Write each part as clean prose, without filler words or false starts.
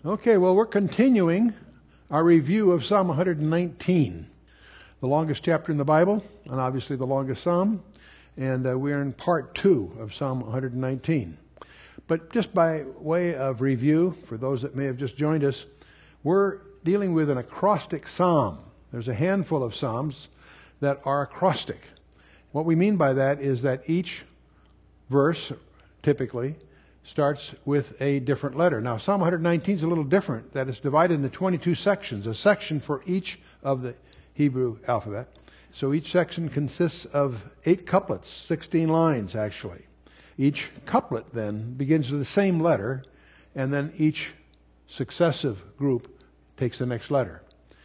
Okay, well, we're continuing our review of Psalm 119, the longest chapter in the Bible, and obviously the longest psalm. And we're in part 2 of Psalm 119. But just by way of review, for those that may have just joined us, we're dealing with an acrostic psalm. There's a handful of psalms that are acrostic. What we mean by that is that each verse, typically, starts with a different letter. Now, Psalm 119 is a little different, that it's divided into 22 sections, a section for each of the Hebrew alphabet. So each section consists of 8 couplets, 16 lines actually. Each couplet then begins with the same letter, and then each successive group takes the next letter.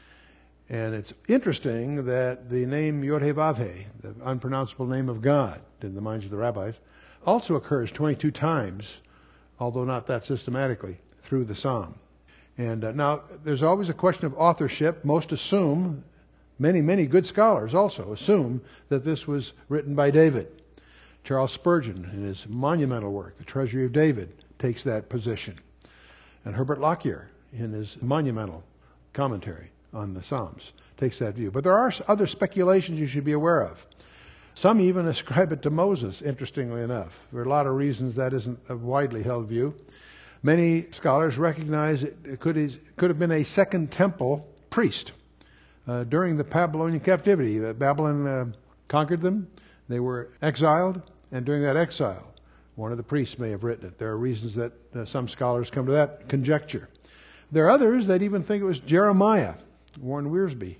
And it's interesting that the name Yod-Heh-Vav-Heh, the unpronounceable name of God in the minds of the rabbis, also occurs 22 times, although not that systematically, through the psalm. And now, there's always a question of authorship. Most assume, many good scholars also assume, that this was written by David. Charles Spurgeon, in his monumental work, The Treasury of David, takes that position. And Herbert Lockyer, in his monumental commentary on the Psalms, takes that view. But there are other speculations you should be aware of. Some even ascribe it to Moses, interestingly enough. There are a lot of reasons that isn't a widely held view. Many scholars recognize it could have been a Second Temple priest during the Babylonian captivity. Babylon conquered them. They were exiled, and during that exile, one of the priests may have written it. There are reasons that some scholars come to that conjecture. There are others that even think it was Jeremiah. Warren Wiersbe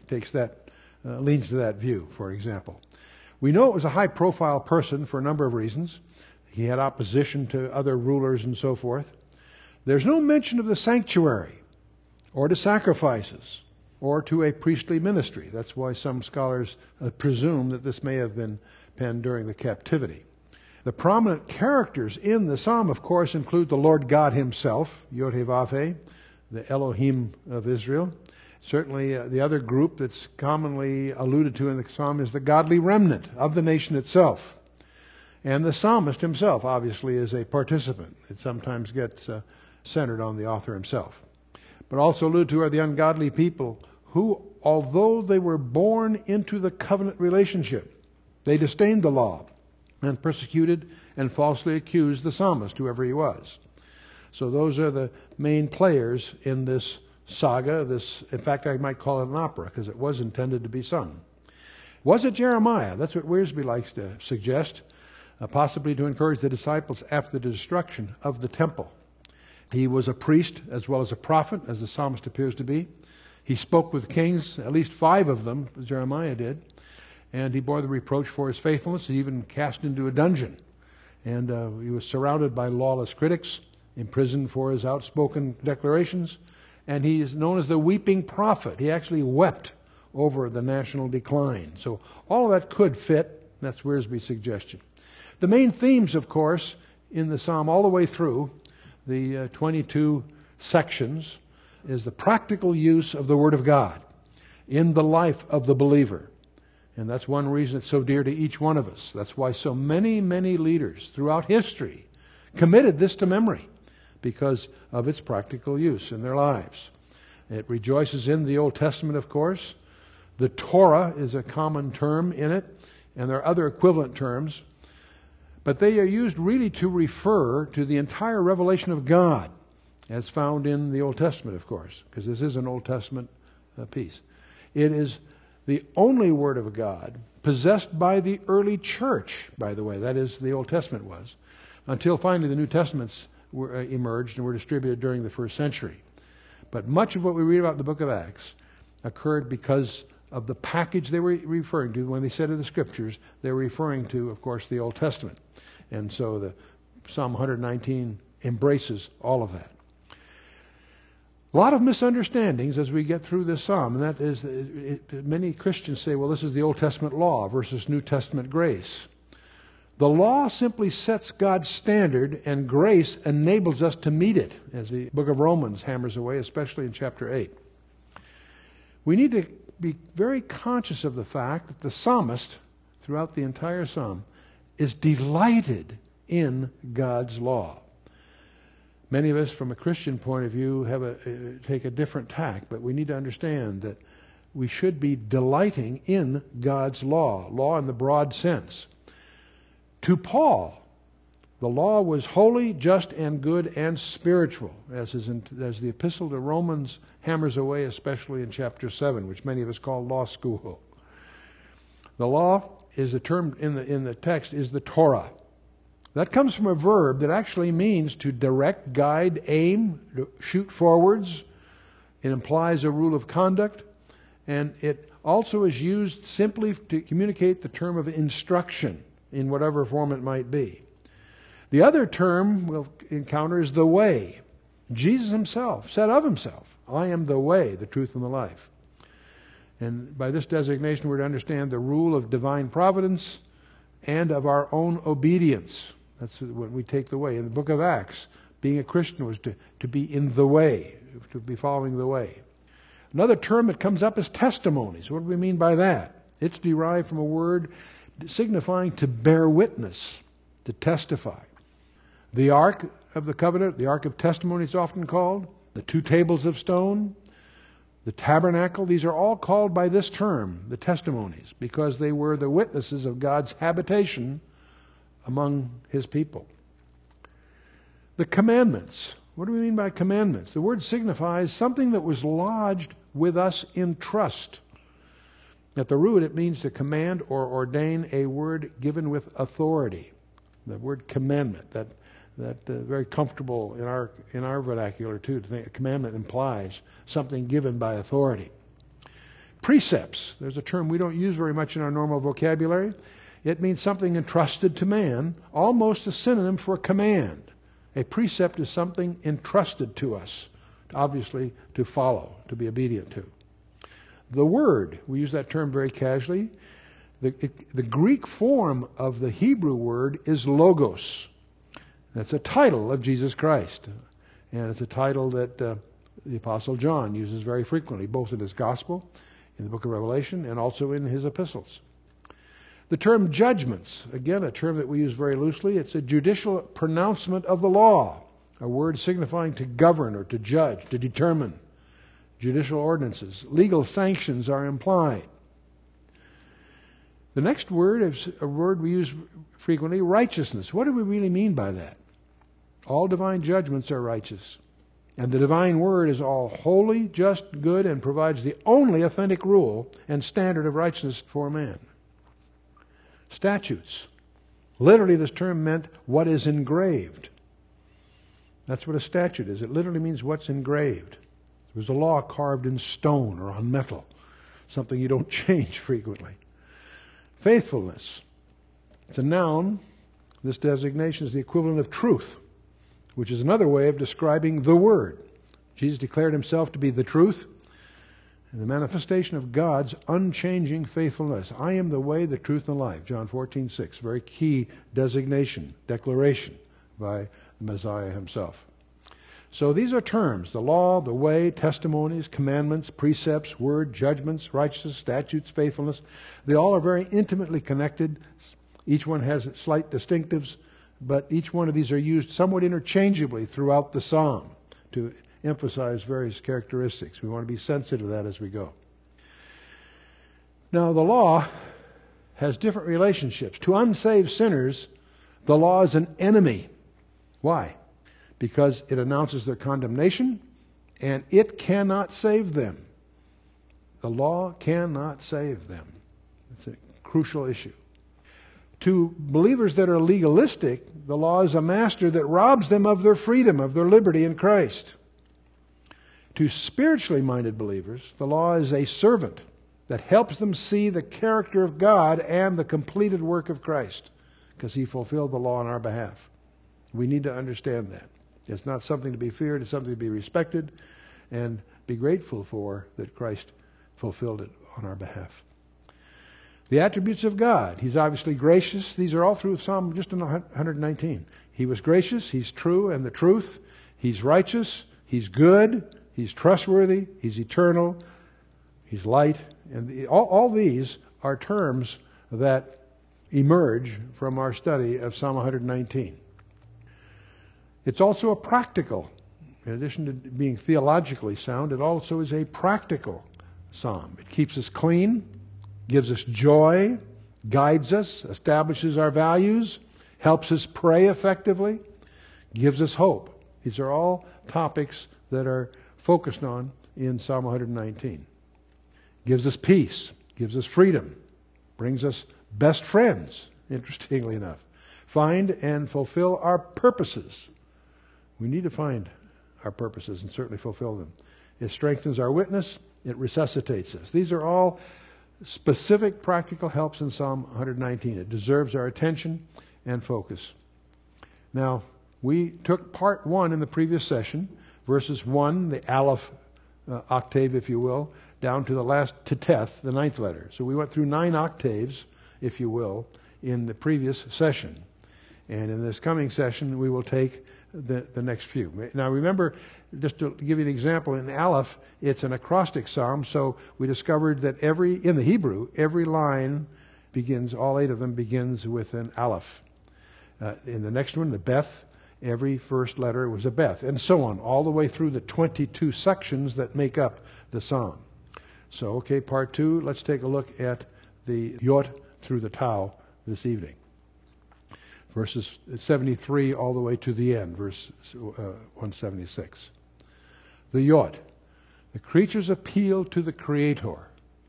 leans to that view, for example. We know it was a high-profile person for a number of reasons. He had opposition to other rulers and so forth. There's no mention of the sanctuary or to sacrifices or to a priestly ministry. That's why some scholars presume that this may have been penned during the captivity. The prominent characters in the psalm, of course, include the Lord God himself, Yod-Heh-Vav-Heh, the Elohim of Israel. Certainly, the other group that's commonly alluded to in the psalm is the godly remnant of the nation itself. And the psalmist himself, obviously, is a participant. It sometimes gets centered on the author himself. But also alluded to are the ungodly people who, although they were born into the covenant relationship, they disdained the law and persecuted and falsely accused the psalmist, whoever he was. So those are the main players in this saga. In fact, I might call it an opera because it was intended to be sung. Was it Jeremiah? That's what Wiersbe likes to suggest, possibly to encourage the disciples after the destruction of the temple. He was a priest as well as a prophet, as the psalmist appears to be. He spoke with kings, at least 5 of them, Jeremiah did, and he bore the reproach for his faithfulness. He even cast into a dungeon, and he was surrounded by lawless critics, imprisoned for his outspoken declarations. And he is known as the weeping prophet. He actually wept over the national decline. So all of that could fit. That's Wiersbe's suggestion. The main themes, of course, in the psalm all the way through the 22 sections is the practical use of the Word of God in the life of the believer. And that's one reason it's so dear to each one of us. That's why so many leaders throughout history committed this to memory, because of its practical use in their lives. It rejoices in the Old Testament, of course. The Torah is a common term in it, and there are other equivalent terms. But they are used really to refer to the entire revelation of God, as found in the Old Testament, of course, because this is an Old Testament piece. It is the only Word of God possessed by the early church, by the way. That is, the Old Testament was, until finally the New Testaments emerged and were distributed during the first century. But much of what we read about in the book of Acts occurred because of the package they were referring to. When they said of the Scriptures, they were referring to, of course, the Old Testament. And so the Psalm 119 embraces all of that. A lot of misunderstandings as we get through this psalm, and that is, many Christians say, well, this is the Old Testament law versus New Testament grace. The law simply sets God's standard, and grace enables us to meet it, as the book of Romans hammers away, especially in chapter 8. We need to be very conscious of the fact that the psalmist, throughout the entire psalm, is delighted in God's law. Many of us, from a Christian point of view, take a different tack, but we need to understand that we should be delighting in God's law in the broad sense. To Paul, the law was holy, just, and good, and spiritual, as the epistle to Romans hammers away, especially in chapter 7, which many of us call law school. The law is the term in the text is the Torah. That comes from a verb that actually means to direct, guide, aim, to shoot forwards. It implies a rule of conduct, and it also is used simply to communicate the term of instruction in whatever form it might be. The other term we'll encounter is the way. Jesus himself said of himself, I am the way, the truth, and the life. And by this designation, we're to understand the rule of divine providence and of our own obedience. That's when we take the way. In the book of Acts, being a Christian was to be in the way, to be following the way. Another term that comes up is testimonies. What do we mean by that? It's derived from a word signifying to bear witness, to testify. The Ark of the Covenant, the Ark of Testimony is often called, the two tables of stone, the tabernacle, these are all called by this term, the testimonies, because they were the witnesses of God's habitation among his people. The commandments. What do we mean by commandments? The word signifies something that was lodged with us in trust. At the root, it means to command or ordain a word given with authority. The word commandment, that very comfortable in our vernacular too, to think a commandment implies something given by authority. Precepts. There's a term we don't use very much in our normal vocabulary. It means something entrusted to man, almost a synonym for command. A precept is something entrusted to us, obviously to follow, to be obedient to. The word, we use that term very casually. The Greek form of the Hebrew word is logos. That's a title of Jesus Christ. And it's a title that the Apostle John uses very frequently, both in his gospel, in the book of Revelation, and also in his epistles. The term judgments, again, a term that we use very loosely. It's a judicial pronouncement of the law, a word signifying to govern or to judge, to determine. Judicial ordinances. Legal sanctions are implied. The next word is a word we use frequently, righteousness. What do we really mean by that? All divine judgments are righteous. And the divine word is all holy, just, good, and provides the only authentic rule and standard of righteousness for man. Statutes. Literally, this term meant what is engraved. That's what a statute is. It literally means what's engraved. It was a law carved in stone or on metal, something you don't change frequently. Faithfulness. It's a noun. This designation is the equivalent of truth, which is another way of describing the Word. Jesus declared himself to be the truth and the manifestation of God's unchanging faithfulness. I am the way, the truth, and the life. John 14:6. Very key designation, declaration by the Messiah himself. So these are terms: the law, the way, testimonies, commandments, precepts, word, judgments, righteousness, statutes, faithfulness. They all are very intimately connected. Each one has slight distinctives, but each one of these are used somewhat interchangeably throughout the psalm to emphasize various characteristics. We want to be sensitive to that as we go. Now, the law has different relationships. To unsaved sinners, the law is an enemy. Why? Because it announces their condemnation, and it cannot save them. The law cannot save them. It's a crucial issue. To believers that are legalistic, the law is a master that robs them of their freedom, of their liberty in Christ. To spiritually minded believers, the law is a servant that helps them see the character of God and the completed work of Christ, because he fulfilled the law on our behalf. We need to understand that. It's not something to be feared, it's something to be respected and be grateful for, that Christ fulfilled it on our behalf. The attributes of God. He's obviously gracious. These are all through Psalm just in 119. He was gracious, he's true and the truth. He's righteous, he's good, he's trustworthy, he's eternal, he's light. And all these are terms that emerge from our study of Psalm 119. It's also a practical. In addition to being theologically sound, it also is a practical psalm. It keeps us clean, gives us joy, guides us, establishes our values, helps us pray effectively, gives us hope. These are all topics that are focused on in Psalm 119. Gives us peace, gives us freedom, brings us best friends, interestingly enough. Find and fulfill our purposes. We need to find our purposes and certainly fulfill them. It strengthens our witness. It resuscitates us. These are all specific practical helps in Psalm 119. It deserves our attention and focus. Now, we took part 1 in the previous session, verses 1, the Aleph octave, if you will, down to the last Teth, the 9th letter. So we went through 9 octaves, if you will, in the previous session. And in this coming session, we will take the next few. Now remember, just to give you an example, in Aleph, it's an acrostic psalm, so we discovered that in the Hebrew, every line begins, all 8 of them begins with an Aleph. In the next one, the Beth, every first letter was a Beth, and so on, all the way through the 22 sections that make up the psalm. So, okay, part 2, let's take a look at the Yod through the Tau this evening. Verses 73 all the way to the end, verse 176. The Yod. The creatures appeal to the Creator.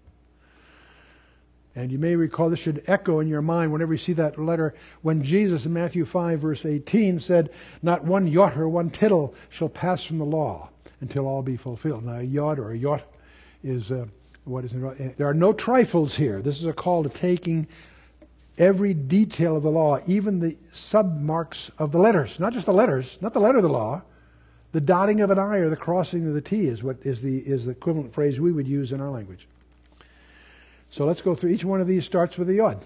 And you may recall, this should echo in your mind whenever you see that letter, when Jesus in Matthew 5, verse 18 said, "Not one jot or one tittle shall pass from the law until all be fulfilled." Now, a jot or a jot is what is involved. There are no trifles here. This is a call to taking every detail of the law, even the submarks of the letters. Not just the letters, not the letter of the law. The dotting of an I or the crossing of the T is what is the equivalent phrase we would use in our language. So let's go through. Each one of these starts with a Yod.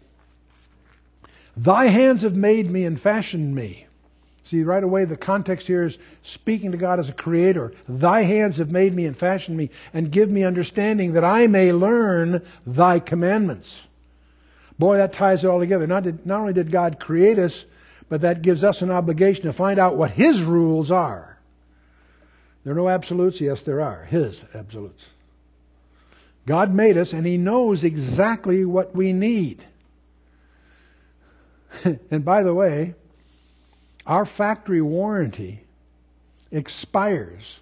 Thy hands have made me and fashioned me. See, right away the context here is speaking to God as a creator. Thy hands have made me and fashioned me, and give me understanding that I may learn thy commandments. Boy, that ties it all together. Not only did God create us, but that gives us an obligation to find out what His rules are. There are no absolutes. Yes, there are. His absolutes. God made us, and He knows exactly what we need. And by the way, our factory warranty expires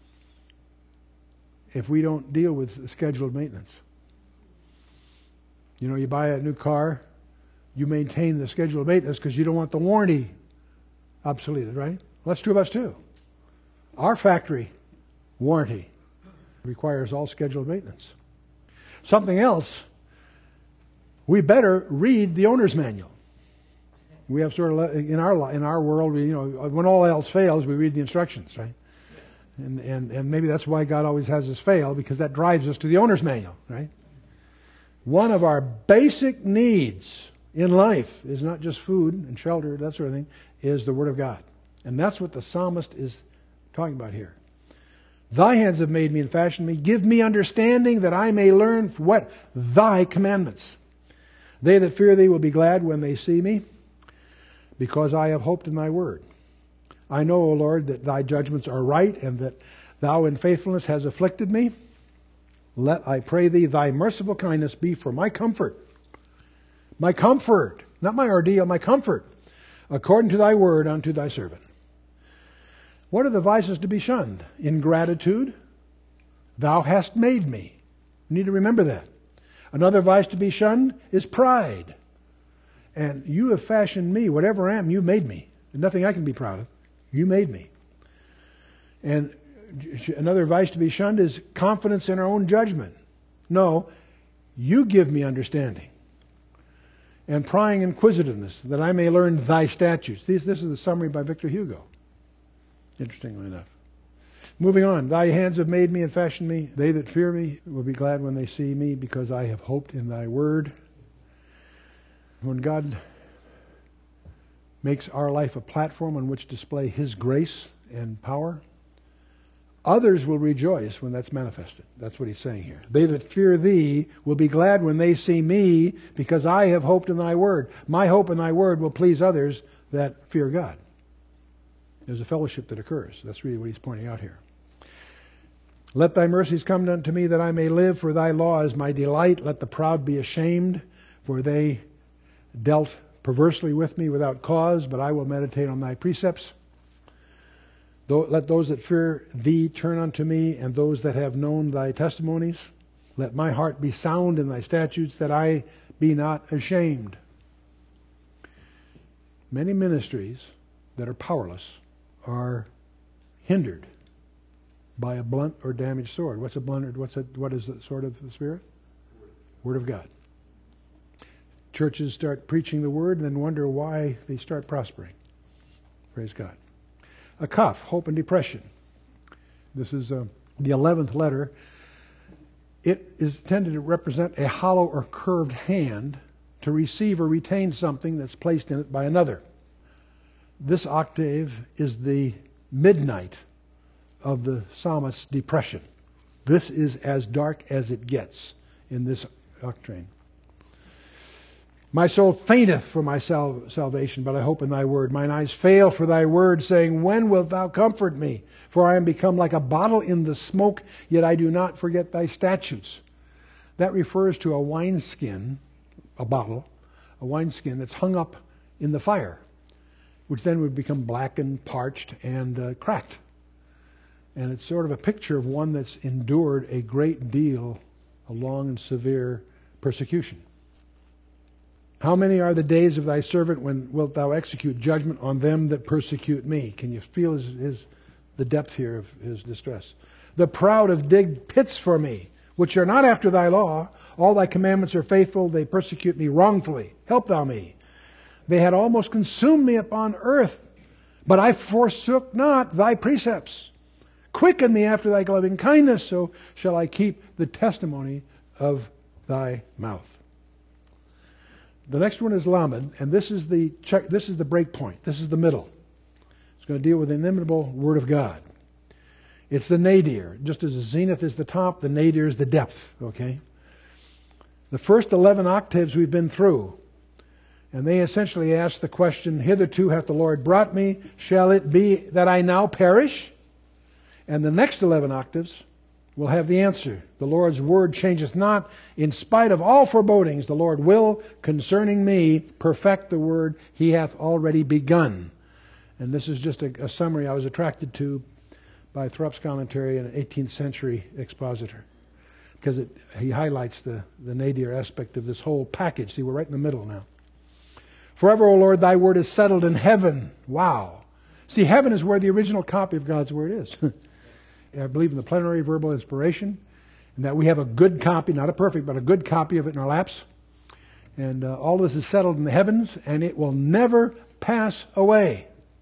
if we don't deal with scheduled maintenance. You know, you buy a new car, you maintain the scheduled maintenance because you don't want the warranty obsoleted, right? Well, that's true of us too. Our factory warranty requires all scheduled maintenance. Something else, we better read the owner's manual. We have sort of, in our world, when all else fails, we read the instructions, right? And maybe that's why God always has us fail, because that drives us to the owner's manual, right? One of our basic needs in life is not just food and shelter, that sort of thing, is the Word of God. And that's what the psalmist is talking about here. Thy hands have made me and fashioned me. Give me understanding that I may learn what? Thy commandments. They that fear thee will be glad when they see me, because I have hoped in thy word. I know, O Lord, that thy judgments are right, and that thou in faithfulness hast afflicted me. Let, I pray thee, thy merciful kindness be for my comfort. My comfort, not my ordeal, my comfort, according to thy word unto thy servant. What are the vices to be shunned? Ingratitude. Thou hast made me. You need to remember that. Another vice to be shunned is pride. And you have fashioned me. Whatever I am, you made me. There's nothing I can be proud of. You made me. And another vice to be shunned is confidence in our own judgment. No, you give me understanding. And prying inquisitiveness, that I may learn thy statutes. This is the summary by Victor Hugo. Interestingly enough. Moving on. Thy hands have made me and fashioned me. They that fear me will be glad when they see me, because I have hoped in thy word. When God makes our life a platform on which to display His grace and power, others will rejoice when that's manifested. That's what he's saying here. They that fear thee will be glad when they see me, because I have hoped in thy word. My hope in thy word will please others that fear God. There's a fellowship that occurs. That's really what he's pointing out here. Let thy mercies come unto me that I may live, for thy law is my delight. Let the proud be ashamed, for they dealt perversely with me without cause, but I will meditate on thy precepts. Let those that fear thee turn unto me, and those that have known thy testimonies. Let my heart be sound in thy statutes, that I be not ashamed. Many ministries that are powerless are hindered by a blunt or damaged sword. What's a blunt? What is the sword of the Spirit? Word of God. Churches start preaching the Word and then wonder why they start prospering. Praise God. A cough, hope and depression. This is the 11th letter. It is intended to represent a hollow or curved hand to receive or retain something that's placed in it by another. This octave is the midnight of the psalmist's depression. This is as dark as it gets in this octave. My soul fainteth for my salvation, but I hope in thy word. Mine eyes fail for thy word, saying, when wilt thou comfort me? For I am become like a bottle in the smoke, yet I do not forget thy statutes. That refers to a wineskin, a bottle, a wineskin that's hung up in the fire, which then would become blackened, parched, and cracked. And it's sort of a picture of one that's endured a great deal, a long and severe persecution. How many are the days of thy servant when wilt thou execute judgment on them that persecute me? Can you feel the depth here of his distress? The proud have digged pits for me, which are not after thy law. All thy commandments are faithful. They persecute me wrongfully. Help thou me. They had almost consumed me upon earth, but I forsook not thy precepts. Quicken me after thy loving kindness, so shall I keep the testimony of thy mouth. The next one is Lamed, and this is the break point. This is the middle. It's going to deal with the inimitable Word of God. It's the nadir. Just as the zenith is the top, the nadir is the depth. Okay? The first 11 octaves we've been through, and they essentially ask the question, hitherto hath the Lord brought me, shall it be that I now perish? And the next 11 octaves will have the answer. The Lord's word changeth not. In spite of all forebodings, the Lord will, concerning me, perfect the word he hath already begun. And this is just a summary I was attracted to by Thrupp's commentary, an 18th century expositor, because he highlights the nadir aspect of this whole package. See, we're right in the middle now. Forever, O Lord, thy word is settled in heaven. Wow. See, heaven is where the original copy of God's word is. I believe in the plenary verbal inspiration, and that we have a good copy, not a perfect, but a good copy of it in our laps. And all this is settled in the heavens, and it will never pass away.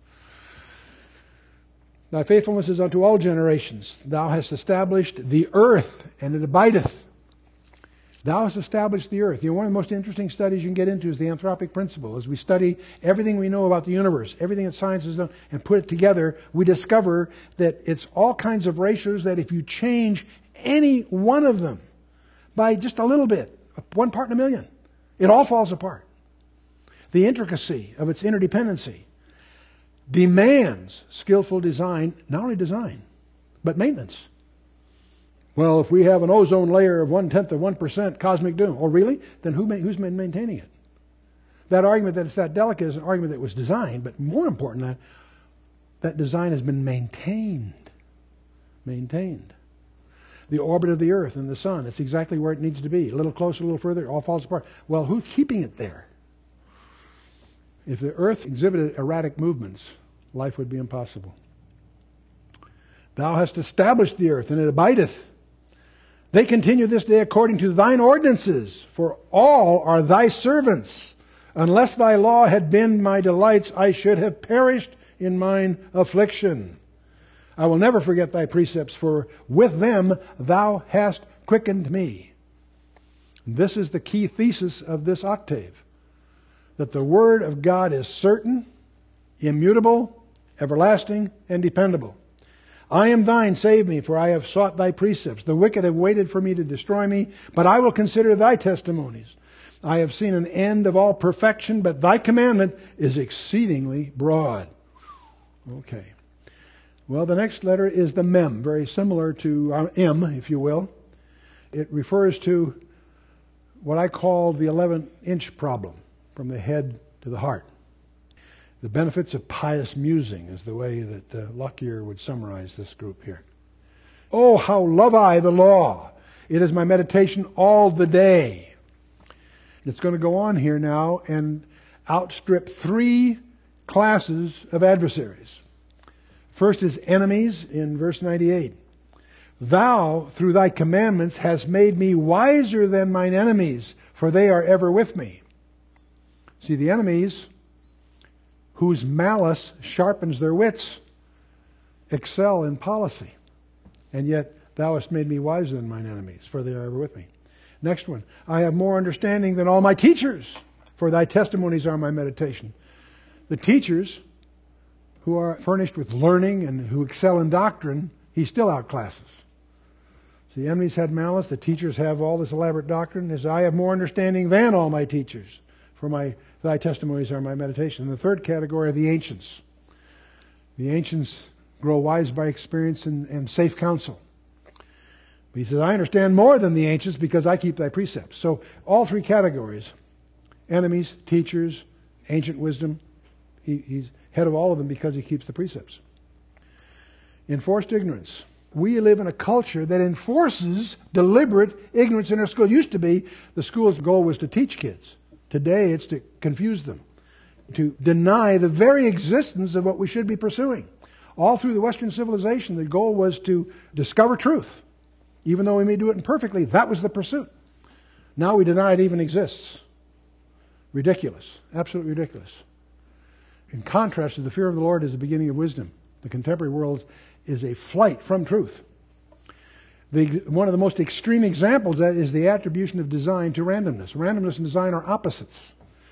Thy faithfulness is unto all generations. Thou hast established the earth, and it abideth. Thou hast established the earth. You know, one of the most interesting studies you can get into is the anthropic principle. As we study everything we know about the universe, everything that science has done, and put it together, we discover that it's all kinds of ratios that if you change any one of them by just a little bit, 1 part in a million, it all falls apart. The intricacy of its interdependency demands skillful design, not only design, but maintenance. Well, if we have an ozone layer of 0.1% cosmic doom, oh really? Then who's been maintaining it? That argument that it's that delicate is an argument that was designed, but more important than that design has been maintained. Maintained. The orbit of the earth and the sun, it's exactly where it needs to be. A little closer, a little further, it all falls apart. Well, who's keeping it there? If the earth exhibited erratic movements, life would be impossible. Thou hast established the earth, and it abideth. They continue this day according to thine ordinances, for all are thy servants. Unless thy law had been my delights, I should have perished in mine affliction. I will never forget thy precepts, for with them thou hast quickened me. This is the key thesis of this octave, that the Word of God is certain, immutable, everlasting, and dependable. I am thine, save me, for I have sought thy precepts. The wicked have waited for me to destroy me, but I will consider thy testimonies. I have seen an end of all perfection, but thy commandment is exceedingly broad. Okay. Well, the next letter is the mem, very similar to M, if you will. It refers to what I call the 11-inch problem, from the head to the heart. The benefits of pious musing is the way that Lockyer would summarize this group here. Oh, how love I the law! It is my meditation all the day. It's going to go on here now and outstrip 3 classes of adversaries. First is enemies in verse 98. Thou, through thy commandments, hast made me wiser than mine enemies, for they are ever with me. See, the enemies, whose malice sharpens their wits, excel in policy. And yet thou hast made me wiser than mine enemies, for they are ever with me. Next one. I have more understanding than all my teachers, for thy testimonies are my meditation. The teachers who are furnished with learning and who excel in doctrine, he still outclasses. So the enemies had malice, the teachers have all this elaborate doctrine. As I have more understanding than all my teachers, for thy testimonies are my meditation. And the third category are the ancients. The ancients grow wise by experience and safe counsel. But he says, I understand more than the ancients because I keep thy precepts. So all 3 categories, enemies, teachers, ancient wisdom, he's head of all of them because he keeps the precepts. Enforced ignorance. We live in a culture that enforces deliberate ignorance in our school. It used to be the school's goal was to teach kids. Today it's to confuse them, to deny the very existence of what we should be pursuing. All through the Western civilization, the goal was to discover truth. Even though we may do it imperfectly, that was the pursuit. Now we deny it even exists. Ridiculous. Absolutely ridiculous. In contrast to the fear of the Lord is the beginning of wisdom. The contemporary world is a flight from truth. One of the most extreme examples of that is the attribution of design to randomness. Randomness and design are opposites.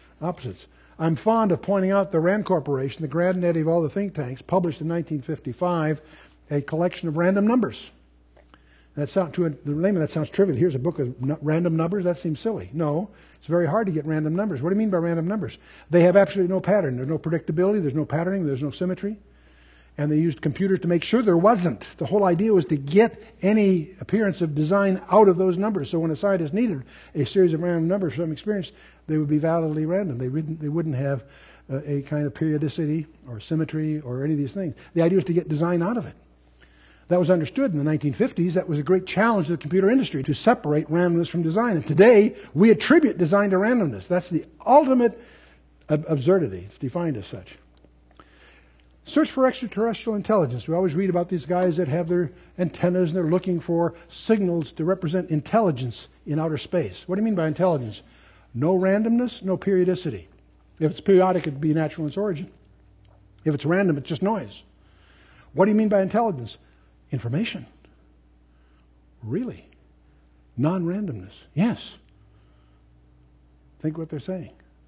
I'm fond of pointing out the RAND Corporation, the granddaddy of all the think tanks, published in 1955 a collection of random numbers. The name of that sounds trivial. Here's a book of random numbers. That seems silly. No, it's very hard to get random numbers. What do you mean by random numbers? They have absolutely no pattern. There's no predictability. There's no patterning. There's no symmetry. And they used computers to make sure there wasn't. The whole idea was to get any appearance of design out of those numbers. So when a scientist needed a series of random numbers from experience, they would be validly random. They wouldn't have a kind of periodicity or symmetry or any of these things. The idea was to get design out of it. That was understood in the 1950s. That was a great challenge to the computer industry, to separate randomness from design. And today, we attribute design to randomness. That's the ultimate absurdity. It's defined as such. Search for extraterrestrial intelligence. We always read about these guys that have their antennas and they're looking for signals to represent intelligence in outer space. What do you mean by intelligence? No randomness, no periodicity. If it's periodic, it'd be natural in its origin. If it's random, it's just noise. What do you mean by intelligence? Information. Really? Non-randomness. Yes. Think what they're saying.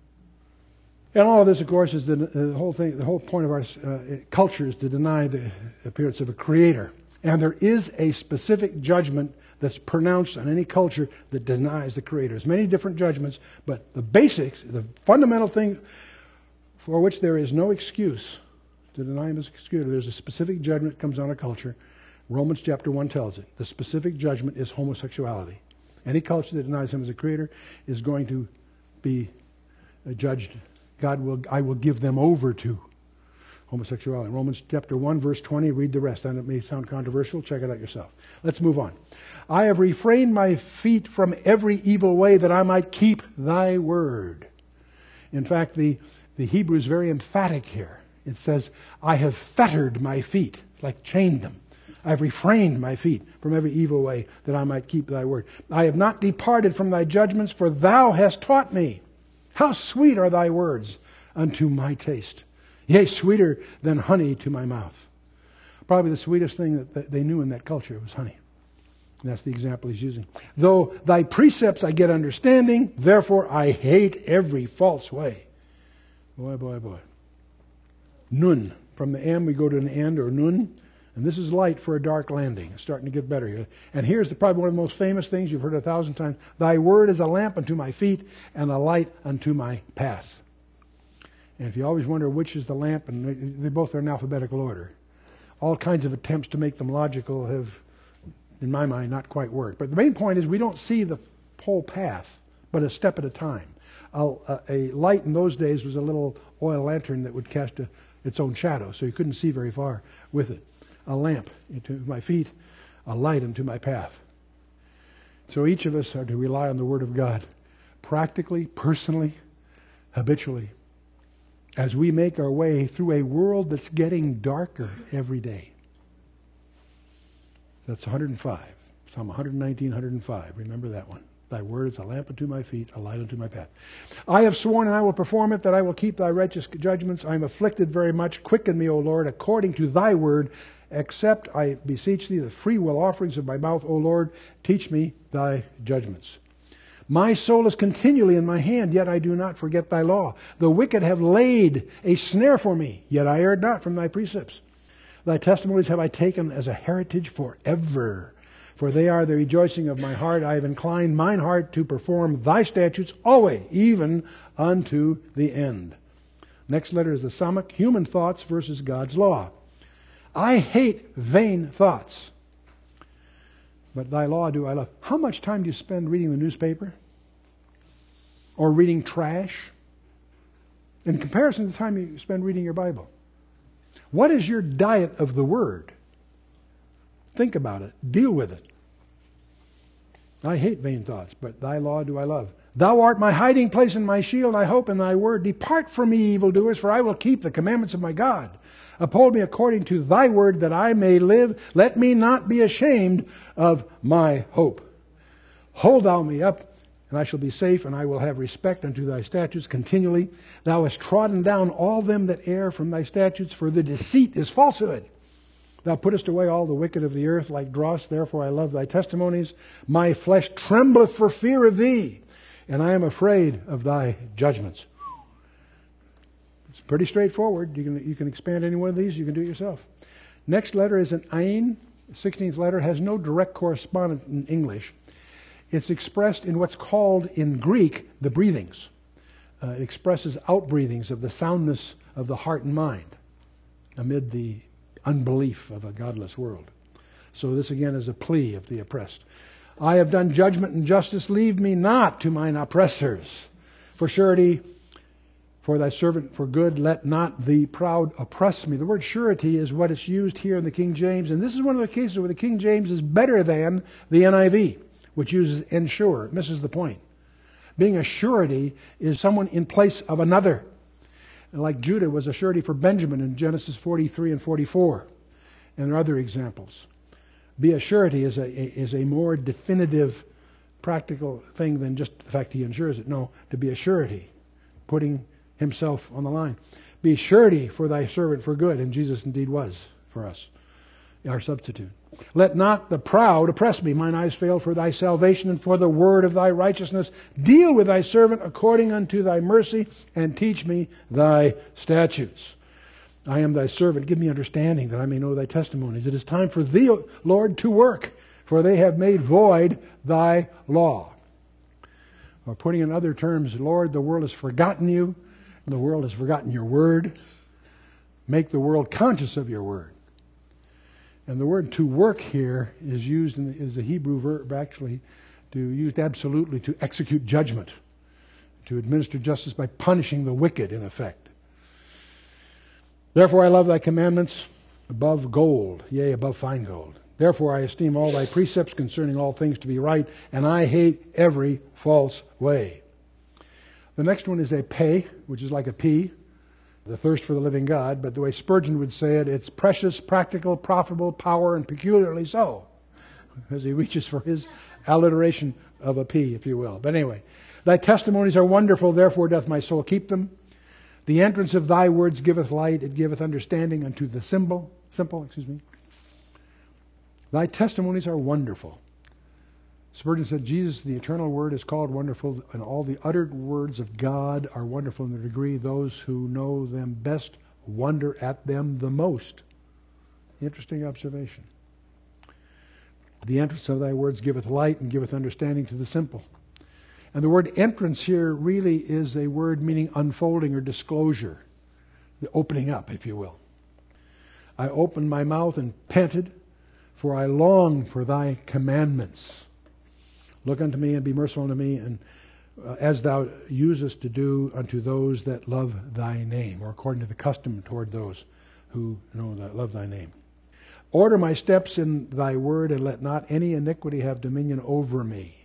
And all of this, of course, is the whole thing. The whole point of our culture is to deny the appearance of a creator. And there is a specific judgment that's pronounced on any culture that denies the creator. There's many different judgments, but the basics, the fundamental thing for which there is no excuse to deny him as a creator, there's a specific judgment that comes on a culture. Romans chapter 1 tells it. The specific judgment is homosexuality. Any culture that denies him as a creator is going to be judged. I will give them over to homosexuality. Romans chapter 1, verse 20, read the rest. And it may sound controversial. Check it out yourself. Let's move on. I have refrained my feet from every evil way that I might keep thy word. In fact, the Hebrew is very emphatic here. It says, I have fettered my feet, like chained them. I have refrained my feet from every evil way that I might keep thy word. I have not departed from thy judgments, for thou hast taught me. How sweet are thy words unto my taste. Yea, sweeter than honey to my mouth. Probably the sweetest thing that they knew in that culture was honey. And that's the example he's using. Though thy precepts I get understanding, therefore I hate every false way. Boy, boy, boy. Nun. From the M we go to an end, or nun. And this is light for a dark landing. It's starting to get better here. And here's probably one of the most famous things you've heard 1,000 times. Thy word is a lamp unto my feet and a light unto my path. And if you always wonder which is the lamp, and they both are in alphabetical order. all kinds of attempts to make them logical have, in my mind, not quite worked. But the main point is we don't see the whole path, but a step at a time. A light in those days was a little oil lantern that would cast its own shadow, so you couldn't see very far with it. A lamp into my feet, a light unto my path. So each of us are to rely on the Word of God, practically, personally, habitually, as we make our way through a world that's getting darker every day. That's 105. Psalm 119, 105. Remember that one. Thy word is a lamp unto my feet, a light unto my path. I have sworn, and I will perform it, that I will keep thy righteous judgments. I am afflicted very much. Quicken me, O Lord, according to thy word. Accept, I beseech thee, the freewill offerings of my mouth, O Lord. Teach me thy judgments. My soul is continually in my hand, yet I do not forget thy law. The wicked have laid a snare for me, yet I erred not from thy precepts. Thy testimonies have I taken as a heritage forever. For they are the rejoicing of my heart. I have inclined mine heart to perform thy statutes always, even unto the end. Next letter is the Psalmic, human thoughts versus God's law. I hate vain thoughts, but thy law do I love. How much time do you spend reading the newspaper? Or reading trash? In comparison to the time you spend reading your Bible. What is your diet of the Word? Think about it. Deal with it. I hate vain thoughts, but thy law do I love. Thou art my hiding place and my shield. I hope in thy word. Depart from me, evildoers, for I will keep the commandments of my God. Uphold me according to thy word, that I may live. Let me not be ashamed of my hope. Hold thou me up, and I shall be safe, and I will have respect unto thy statutes continually. Thou hast trodden down all them that err from thy statutes, for the deceit is falsehood. Thou puttest away all the wicked of the earth like dross. Therefore I love thy testimonies. My flesh trembleth for fear of thee, and I am afraid of thy judgments. It's pretty straightforward. You can expand any one of these. You can do it yourself. Next letter is an Ayin. The 16th letter has no direct correspondence in English. It's expressed in what's called in Greek the breathings. It expresses outbreathings of the soundness of the heart and mind amid the unbelief of a godless world. So this again is a plea of the oppressed. I have done judgment and justice. Leave me not to mine oppressors. For surety, for thy servant for good, let not the proud oppress me. The word surety is what is used here in the King James. And this is one of the cases where the King James is better than the NIV, which uses ensure. It misses the point. Being a surety is someone in place of another. Like Judah was a surety for Benjamin in Genesis 43 and 44. And there are other examples. Be a surety is a more definitive, practical thing than just the fact he ensures it. No, to be a surety, putting himself on the line. Be surety for thy servant for good, and Jesus indeed was for us, our substitute. Let not the proud oppress me. Mine eyes fail for thy salvation and for the word of thy righteousness. Deal with thy servant according unto thy mercy, and teach me thy statutes. I am thy servant. Give me understanding that I may know thy testimonies. It is time for thee, Lord, to work, for they have made void thy law. Or putting in other terms, Lord, the world has forgotten you, and the world has forgotten your word. Make the world conscious of your word. And the word to work here is used is a Hebrew verb actually used absolutely to execute judgment, to administer justice by punishing the wicked in effect. Therefore I love thy commandments above gold, yea, above fine gold. Therefore I esteem all thy precepts concerning all things to be right, and I hate every false way. The next one is a pay, which is like a P, the thirst for the living God, but the way Spurgeon would say it, it's precious, practical, profitable, power, and peculiarly so, as he reaches for his alliteration of a P, if you will. But anyway, thy testimonies are wonderful, therefore doth my soul keep them. The entrance of thy words giveth light, it giveth understanding unto the simple. Thy testimonies are wonderful. Spurgeon said, Jesus, the eternal word, is called wonderful, and all the uttered words of God are wonderful in their degree. Those who know them best wonder at them the most. Interesting observation. The entrance of thy words giveth light and giveth understanding to the simple. And the word entrance here really is a word meaning unfolding or disclosure, the opening up, if you will. I opened my mouth and panted, for I long for thy commandments. Look unto me and be merciful unto me, and as thou usest to do unto those that love thy name, or according to the custom toward those who know that love thy name. Order my steps in thy word, and let not any iniquity have dominion over me.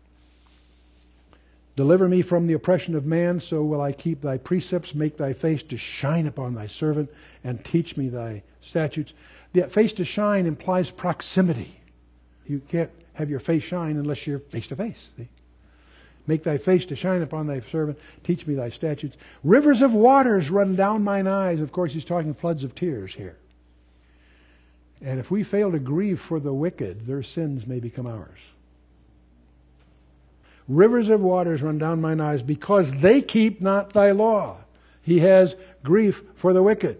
Deliver me from the oppression of man, so will I keep thy precepts. Make thy face to shine upon thy servant, and teach me thy statutes. The face to shine implies proximity. You can't have your face shine unless you're face to face. See? Make thy face to shine upon thy servant. Teach me thy statutes. Rivers of waters run down mine eyes. Of course, he's talking floods of tears here. And if we fail to grieve for the wicked, their sins may become ours. Rivers of waters run down mine eyes because they keep not thy law. He has grief for the wicked.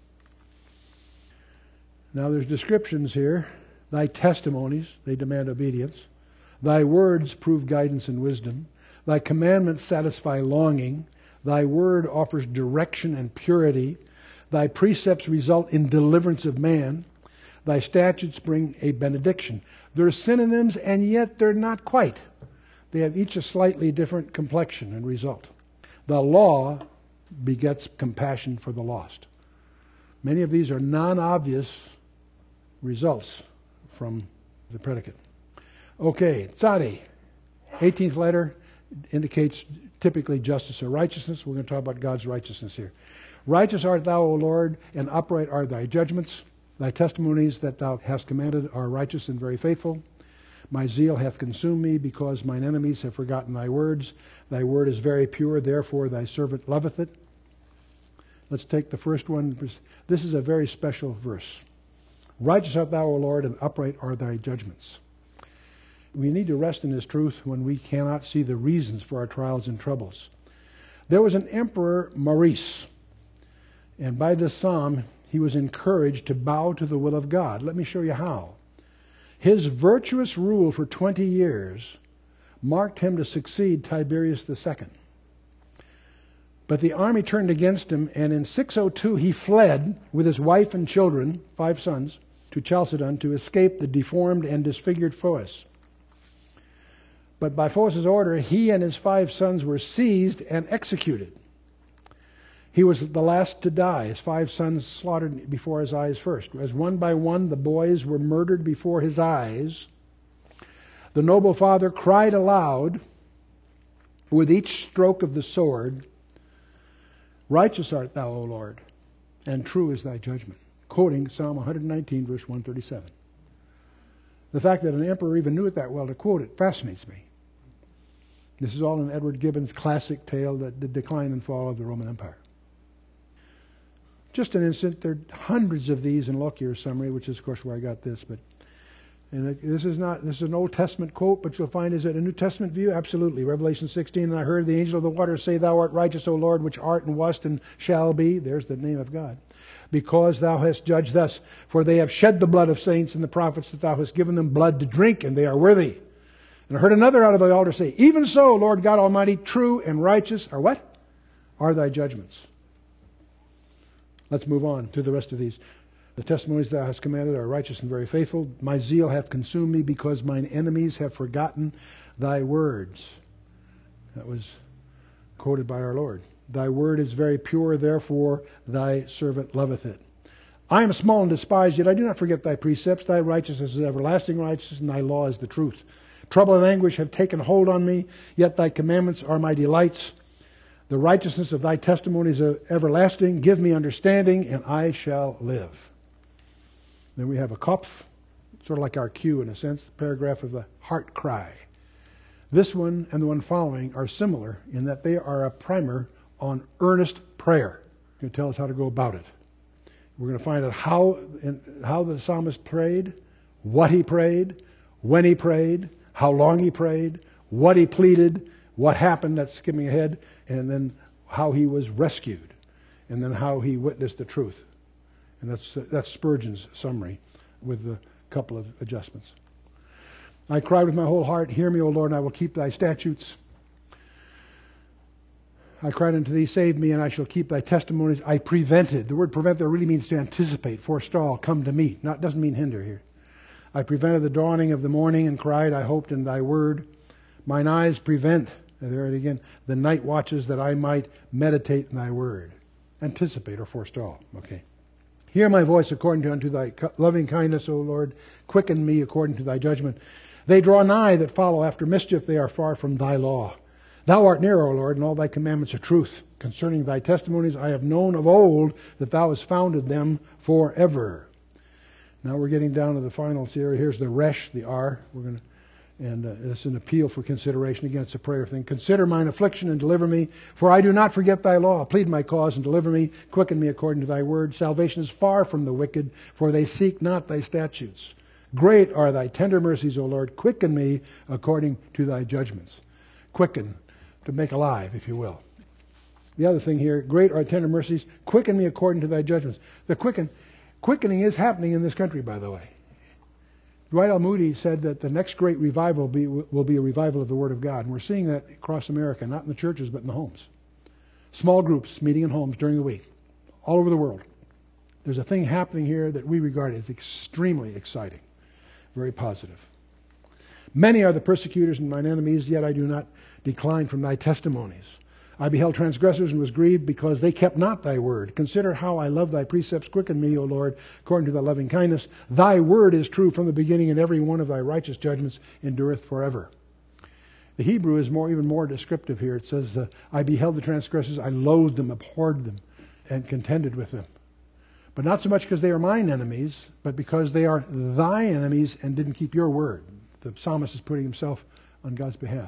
Now there's descriptions here. Thy testimonies, they demand obedience. Thy words prove guidance and wisdom. Thy commandments satisfy longing. Thy word offers direction and purity. Thy precepts result in deliverance of man. Thy statutes bring a benediction. They're synonyms, and yet they're not quite. They have each a slightly different complexion and result. The law begets compassion for the lost. Many of these are non-obvious results from the predicate. Okay, tzadi, 18th letter, indicates typically justice or righteousness. We're going to talk about God's righteousness here. Righteous art thou, O Lord, and upright are thy judgments. Thy testimonies that thou hast commanded are righteous and very faithful. My zeal hath consumed me, because mine enemies have forgotten thy words. Thy word is very pure, therefore thy servant loveth it. Let's take the first one. This is a very special verse. Righteous art thou, O Lord, and upright are thy judgments. We need to rest in this truth when we cannot see the reasons for our trials and troubles. There was an emperor, Maurice, and by this psalm he was encouraged to bow to the will of God. Let me show you how. His virtuous rule for 20 years marked him to succeed Tiberius II. But the army turned against him, and in 602 he fled with his wife and children, 5 sons, to Chalcedon to escape the deformed and disfigured Phoas. But by Phoas' order, he and his 5 sons were seized and executed. He was the last to die. His 5 sons slaughtered before his eyes first. As one by one the boys were murdered before his eyes, the noble father cried aloud with each stroke of the sword, Righteous art thou, O Lord, and true is thy judgment. Quoting Psalm 119, verse 137. The fact that an emperor even knew it that well to quote it fascinates me. This is all in Edward Gibbon's classic tale, The Decline and Fall of the Roman Empire. Just an instant, there are hundreds of these in Lockyer's summary, which is, of course, where I got this. This is an Old Testament quote, but you'll find, is it a New Testament view? Absolutely. Revelation 16, and I heard the angel of the waters say, Thou art righteous, O Lord, which art and wast and shall be. There's the name of God. Because thou hast judged thus, for they have shed the blood of saints and the prophets, that thou hast given them blood to drink, and they are worthy. And I heard another out of the altar say, Even so, Lord God Almighty, true and righteous are what? Are thy judgments. Let's move on to the rest of these. The testimonies thou hast commanded are righteous and very faithful. My zeal hath consumed me, because mine enemies have forgotten thy words. That was quoted by our Lord. Thy word is very pure, therefore thy servant loveth it. I am small and despised, yet I do not forget thy precepts. Thy righteousness is everlasting righteousness, and thy law is the truth. Trouble and anguish have taken hold on me, yet thy commandments are my delights. The righteousness of thy testimonies are everlasting. Give me understanding, and I shall live. Then we have a kopf, sort of like our cue in a sense, the paragraph of the heart cry. This one and the one following are similar in that they are a primer on earnest prayer. It's going to tell us how to go about it. We're going to find out how the psalmist prayed, what he prayed, when he prayed, how long he prayed, what he pleaded, what happened, that's skipping ahead, and then how he was rescued, and then how he witnessed the truth. And that's Spurgeon's summary with a couple of adjustments. I cried with my whole heart, Hear me, O Lord, and I will keep thy statutes. I cried unto thee, save me, and I shall keep thy testimonies. I prevented. The word prevent there really means to anticipate, forestall, come to meet. Doesn't mean hinder here. I prevented the dawning of the morning and cried, I hoped in thy word. Mine eyes prevent, there it again, the night watches that I might meditate in thy word. Anticipate or forestall. Okay. Hear my voice according unto thy loving kindness, O Lord. Quicken me according to thy judgment. They draw nigh that follow after mischief. They are far from thy law. Thou art near, O Lord, and all thy commandments are truth. Concerning thy testimonies I have known of old that thou hast founded them forever. Now we're getting down to the final here. Here's the resh, the R. It's an appeal for consideration. Again, it's a prayer thing. Consider mine affliction and deliver me, for I do not forget thy law. Plead my cause and deliver me. Quicken me according to thy word. Salvation is far from the wicked, for they seek not thy statutes. Great are thy tender mercies, O Lord. Quicken me according to thy judgments. Quicken, to make alive, if you will. The other thing here, great are tender mercies. Quicken me according to thy judgments. The quickening is happening in this country, by the way. Dwight L. Moody said that the next great revival will be a revival of the Word of God. And we're seeing that across America, not in the churches, but in the homes. Small groups meeting in homes during the week, all over the world. There's a thing happening here that we regard as extremely exciting, very positive. Many are the persecutors and mine enemies, yet I do not decline from thy testimonies. I beheld transgressors and was grieved because they kept not thy word. Consider how I love thy precepts. Quicken me, O Lord, according to thy loving kindness. Thy word is true from the beginning, and every one of thy righteous judgments endureth forever. The Hebrew is even more descriptive here. It says, I beheld the transgressors, I loathed them, abhorred them, and contended with them. But not so much because they are mine enemies, but because they are thy enemies and didn't keep your word. The psalmist is putting himself on God's behalf.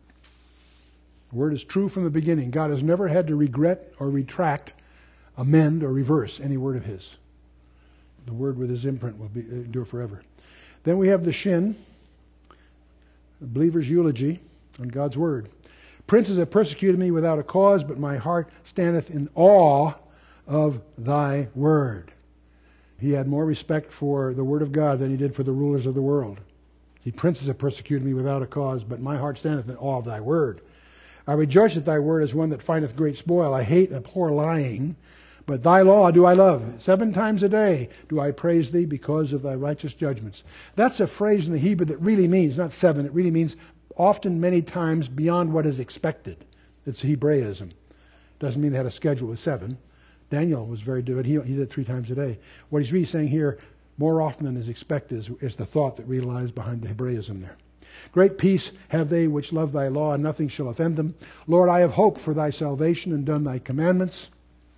The word is true from the beginning. God has never had to regret or retract, amend or reverse any word of his. The word with his imprint will endure forever. Then we have the shin, the believer's eulogy on God's word. Princes have persecuted me without a cause, but my heart standeth in awe of thy word. He had more respect for the word of God than he did for the rulers of the world. See, princes have persecuted me without a cause, but my heart standeth in awe of thy word. I rejoice at thy word as one that findeth great spoil. I hate and abhor lying, but thy law do I love. 7 times a day do I praise thee because of thy righteous judgments. That's a phrase in the Hebrew that really means, not 7, it really means often, many times beyond what is expected. It's Hebraism. Doesn't mean they had a schedule with 7. Daniel was very good. He did it 3 times a day. What he's really saying here, more often than is expected, is the thought that really lies behind the Hebraism there. Great peace have they which love thy law, and nothing shall offend them. Lord, I have hoped for thy salvation and done thy commandments.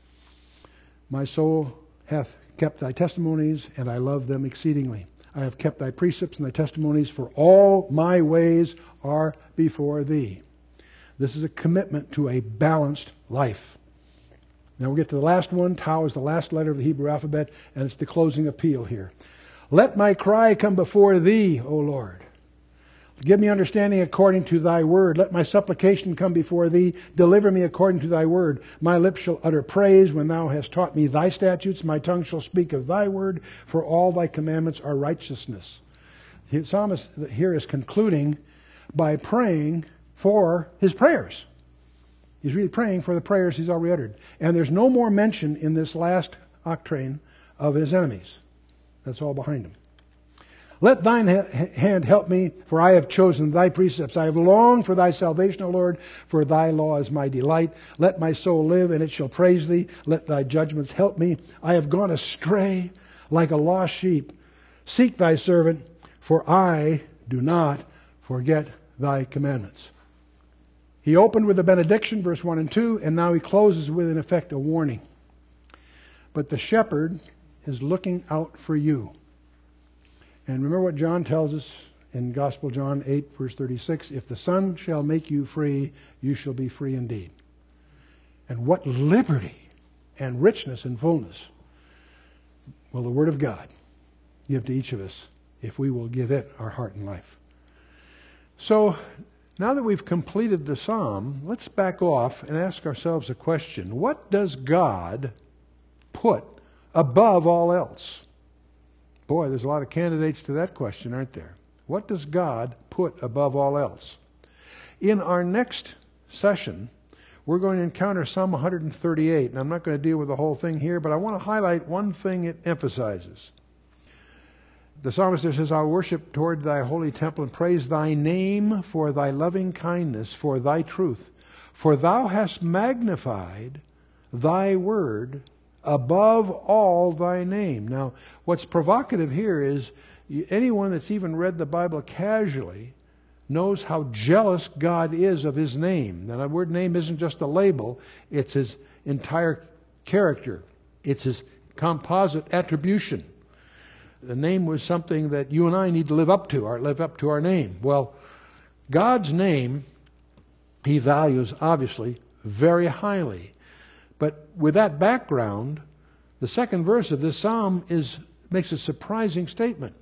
My soul hath kept thy testimonies, and I love them exceedingly. I have kept thy precepts and thy testimonies, for all my ways are before thee. This is a commitment to a balanced life. Now we'll get to the last one. Tau is the last letter of the Hebrew alphabet, and it's the closing appeal here. Let my cry come before thee, O Lord. Give me understanding according to thy word. Let my supplication come before thee. Deliver me according to thy word. My lips shall utter praise when thou hast taught me thy statutes. My tongue shall speak of thy word, for all thy commandments are righteousness. The psalmist here is concluding by praying for his prayers. He's really praying for the prayers he's already uttered. And there's no more mention in this last octrane of his enemies. That's all behind him. Let thine hand help me, for I have chosen thy precepts. I have longed for thy salvation, O Lord, for thy law is my delight. Let my soul live, and it shall praise thee. Let thy judgments help me. I have gone astray like a lost sheep. Seek thy servant, for I do not forget thy commandments. He opened with a benediction, verse 1 and 2, and now he closes with, in effect, a warning. But the shepherd is looking out for you. And remember what John tells us in Gospel John 8, verse 36, if the Son shall make you free, you shall be free indeed. And what liberty and richness and fullness will the Word of God give to each of us if we will give it our heart and life. So, now that we've completed the psalm, let's back off and ask ourselves a question. What does God put above all else? Boy, there's a lot of candidates to that question, aren't there? What does God put above all else? In our next session, we're going to encounter Psalm 138. And I'm not going to deal with the whole thing here, but I want to highlight one thing it emphasizes. The psalmist there says, I'll worship toward thy holy temple and praise thy name for thy loving kindness, for thy truth. For thou hast magnified thy word above all thy name. Now, what's provocative here is anyone that's even read the Bible casually knows how jealous God is of his name. Now, the word name isn't just a label. It's his entire character. It's his composite attribution. The name was something that you and I need to live up to our name. Well, God's name, he values, obviously, very highly. But with that background, the second verse of this psalm makes a surprising statement.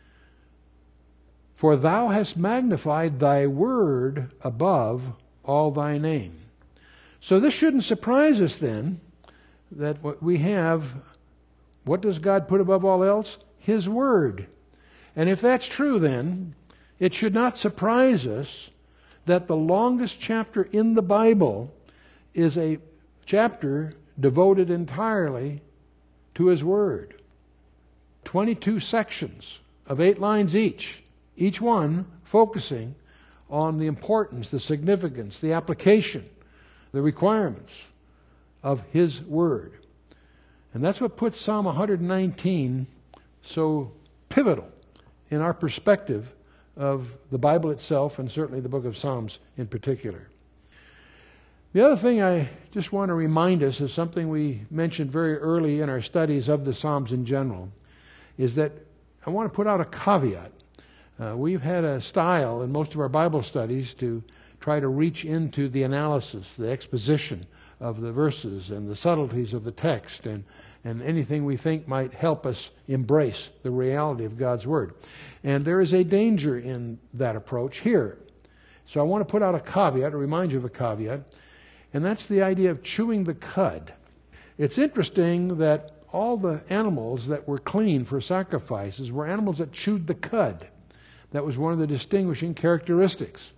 For thou hast magnified thy word above all thy name. So this shouldn't surprise us then, that what we have, what does God put above all else? His word. And if that's true then, it should not surprise us that the longest chapter in the Bible is a chapter devoted entirely to His Word. 22 sections of 8 lines each one focusing on the importance, the significance, the application, the requirements of His Word. And that's what puts Psalm 119 so pivotal in our perspective of the Bible itself, and certainly the book of Psalms in particular. The other thing I just want to remind us is something we mentioned very early in our studies of the Psalms in general, is that I want to put out a caveat. We've had a style in most of our Bible studies to try to reach into the analysis, the exposition of the verses and the subtleties of the text and anything we think might help us embrace the reality of God's Word. And there is a danger in that approach here. So I want to put out a caveat, or remind you of a caveat, and that's the idea of chewing the cud. It's interesting that all the animals that were clean for sacrifices were animals that chewed the cud. That was one of the distinguishing characteristics.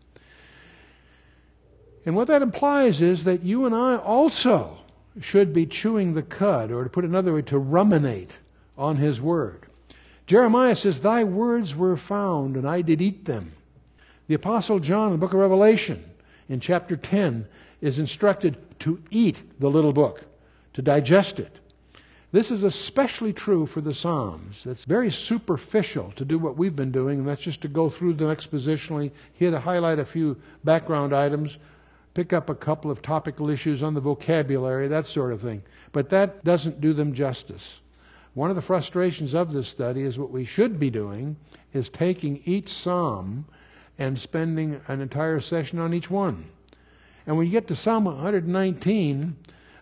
And what that implies is that you and I also should be chewing the cud, or to put it another way, to ruminate on His Word. Jeremiah says, thy words were found, and I did eat them. The Apostle John in the book of Revelation, in chapter 10, is instructed to eat the little book, to digest it. This is especially true for the Psalms. It's very superficial to do what we've been doing, and that's just to go through them expositionally, here to highlight a few background items, pick up a couple of topical issues on the vocabulary, that sort of thing. But that doesn't do them justice. One of the frustrations of this study is what we should be doing is taking each psalm and spending an entire session on each one. And when you get to Psalm 119,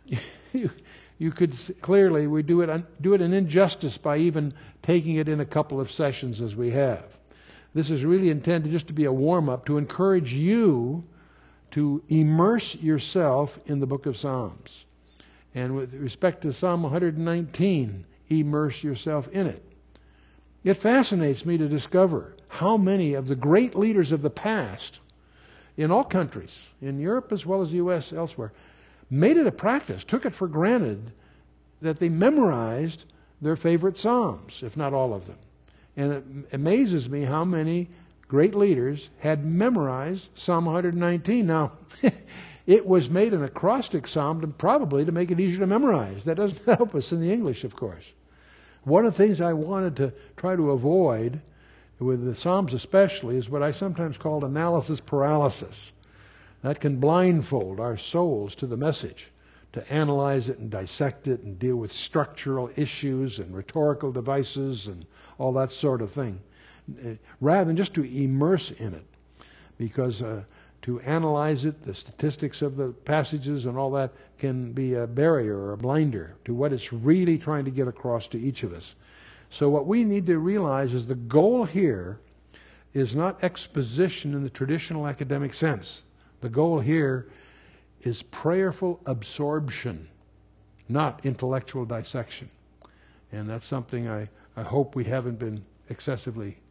you could clearly, we do it an injustice by even taking it in a couple of sessions as we have. This is really intended just to be a warm-up to encourage you to immerse yourself in the book of Psalms. And with respect to Psalm 119, immerse yourself in it. It fascinates me to discover how many of the great leaders of the past, in all countries, in Europe as well as the U.S., elsewhere, made it a practice, took it for granted, that they memorized their favorite Psalms, if not all of them. And it amazes me how many great leaders had memorized Psalm 119. Now, it was made an acrostic psalm probably to make it easier to memorize. That doesn't help us in the English, of course. One of the things I wanted to try to avoid, with the Psalms especially, is what I sometimes call analysis paralysis. That can blindfold our souls to the message, to analyze it and dissect it and deal with structural issues and rhetorical devices and all that sort of thing, rather than just to immerse in it. Because to analyze it, the statistics of the passages and all that can be a barrier or a blinder to what it's really trying to get across to each of us. So what we need to realize is the goal here is not exposition in the traditional academic sense. The goal here is prayerful absorption, not intellectual dissection. And that's something I hope we haven't been excessively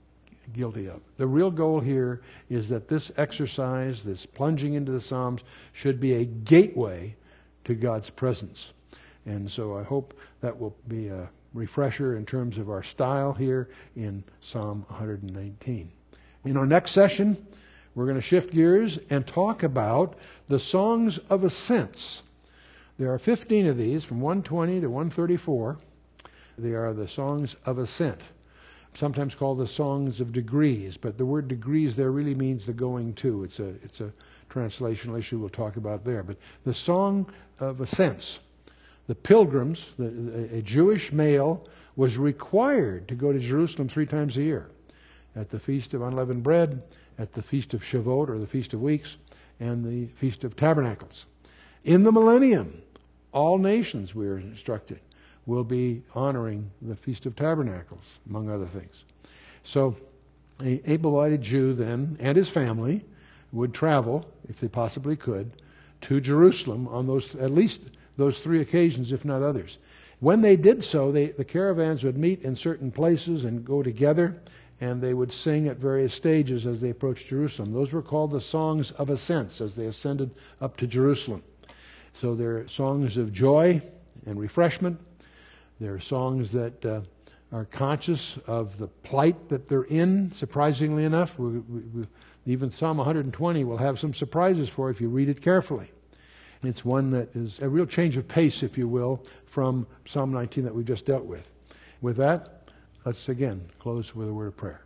guilty of. The real goal here is that this exercise, this plunging into the Psalms, should be a gateway to God's presence. And so I hope that will be a refresher in terms of our style here in Psalm 119. In our next session, we're going to shift gears and talk about the songs of ascents. There are 15 of these, from 120 to 134. They are the songs of ascent, sometimes called the songs of degrees, but the word degrees there really means the going to. It's a translational issue we'll talk about there. But the song of ascents, the pilgrims, a Jewish male was required to go to Jerusalem 3 times a year, at the Feast of Unleavened Bread, at the Feast of Shavuot, or the Feast of Weeks, and the Feast of Tabernacles. In the millennium, all nations, we are instructed, will be honoring the Feast of Tabernacles, among other things. So an able-bodied Jew then, and his family, would travel, if they possibly could, to Jerusalem on at least those 3 occasions, if not others. When they did so, the caravans would meet in certain places and go together, and they would sing at various stages as they approached Jerusalem. Those were called the songs of ascents as they ascended up to Jerusalem. So they're songs of joy and refreshment. They're songs that are conscious of the plight that they're in, surprisingly enough. Even Psalm 120 will have some surprises for you if you read it carefully. It's one that is a real change of pace, if you will, from Psalm 19 that we just dealt with. With that, let's again close with a word of prayer.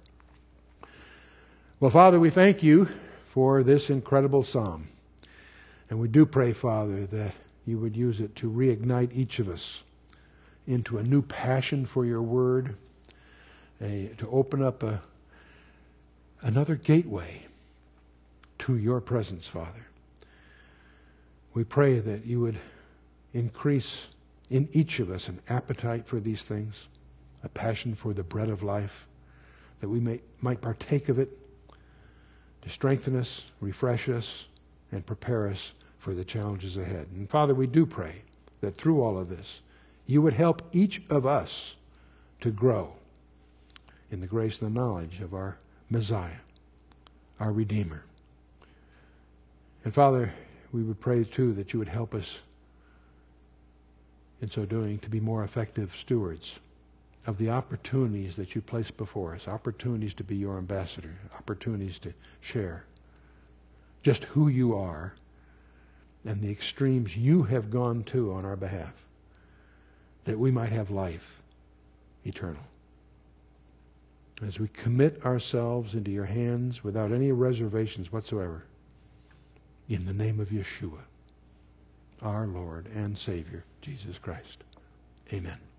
Well, Father, we thank you for this incredible psalm. And we do pray, Father, that you would use it to reignite each of us into a new passion for your word, to open up another gateway to your presence, Father. We pray that you would increase in each of us an appetite for these things, a passion for the bread of life, that we might partake of it to strengthen us, refresh us, and prepare us for the challenges ahead. And Father, we do pray that through all of this, you would help each of us to grow in the grace and the knowledge of our Messiah, our Redeemer. And Father, we would pray too that you would help us in so doing to be more effective stewards of the opportunities that you place before us, opportunities to be your ambassador, opportunities to share just who you are and the extremes you have gone to on our behalf, that we might have life eternal. As we commit ourselves into your hands without any reservations whatsoever, in the name of Yeshua, our Lord and Savior, Jesus Christ. Amen.